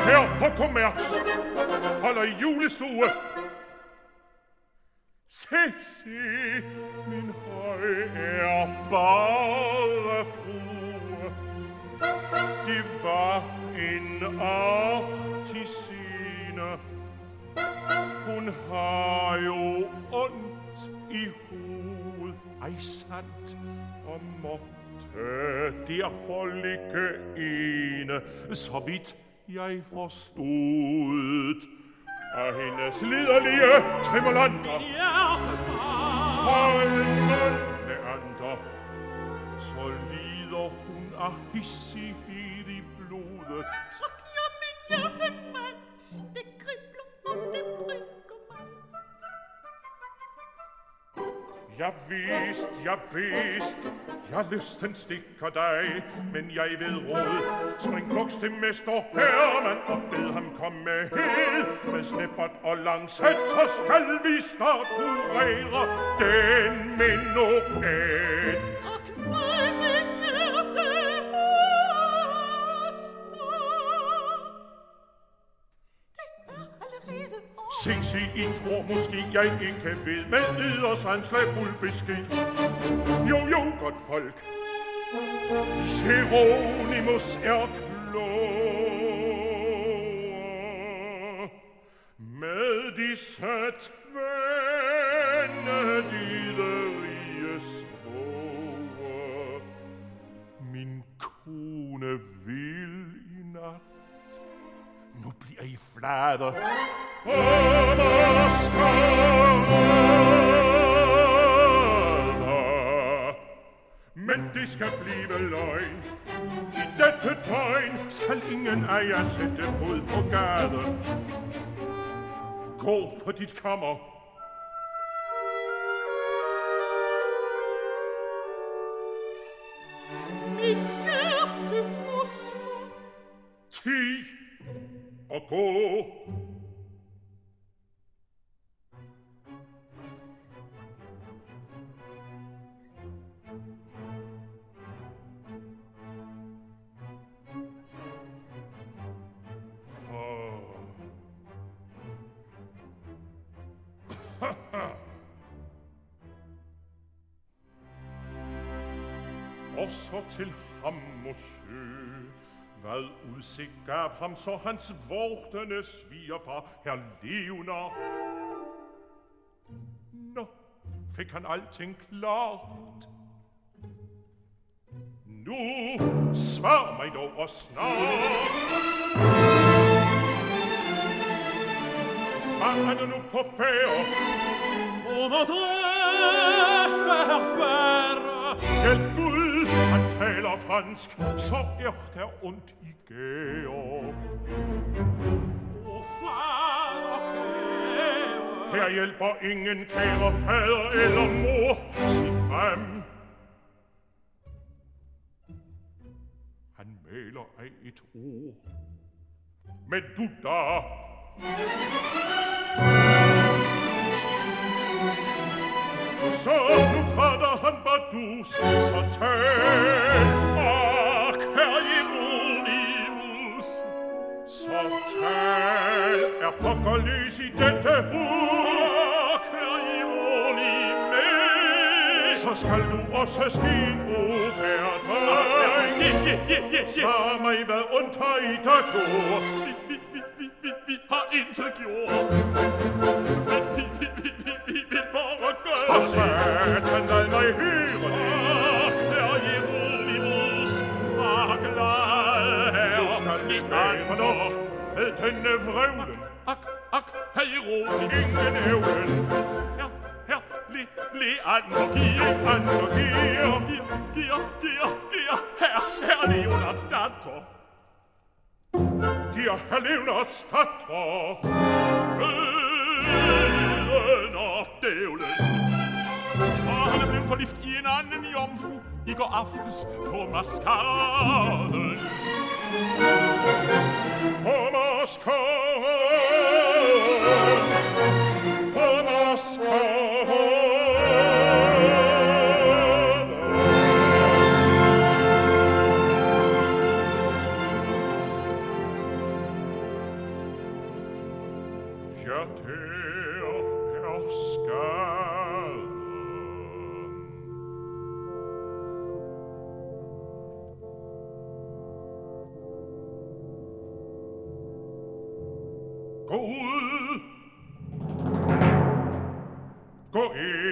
her for kommers holder julestue. Se, min høj er bare frue. Det var en artisine. Hun har jo ondt i hoved, ej sandt, og måtte derfor ligge ene, så vidt jeg forstod af hendes liderlige trimolanter. Hold mund, Leander, så lider hun af hissighed i blodet. Tak, ja, min hjertemand, det kribler og det prikker mig. Jeg vidst, jeg lysten stikker dig, men jeg ved råd. Spring kloks til mester Herman og bed ham komme hed. Med snippert og langsæt, så skal vi snart kurere den menuet. Tak mig, min hjertehosper. Det er allerede år. Se, I tror måske, jeg ikke ved, men ydersand fuld besked. Jo, godt folk. Hieronymus er klog. Med disse tvænedidderige sprog. Min kone vil i nat. Nu bliver I flade. Og maskerade. Men det skal blive løgn. I dette tegn skal ingen af jer sætte fod på gade. Gå på dit kammer. Min hjertehosper. Ti og gå. Og så til ham, monsieur. Hvad udsigt gav ham så hans vortende svigerfar, herr Leonard? Nå, fik han alting klart? Nu, svar mig dog og snart. Hvad er det nu på færre? Hjælp Gud, han taler fransk, så er der ondt i gære. Her hjælper ingen kære fader eller mor, sig frem. Han maler af et ord. Men du da? Så nu træder han bardus, så tal. Herr Hieronymus, så tal. Er pokker lys i dette hus? Herr Hieronymus, så skal du også ske en overdreng. Svar mig, hvad ondt har I der gjort? Vi har intet gjort. Så satan, lad mig høre det. Herr Hieronymus, glad her. Nu skal vi bære nok med denne vrøvlen. Herr Hieronymus. Ingen ævlen. Leander giver herr Leonards datter. Giver herr Leonards datter. Når dævlen. Og han er blevet forlift i en anden jomfru i går aftes på maskaraden. På maskaraden. På maskaraden. Ja, der er skaden. Gå ud. Gå ind.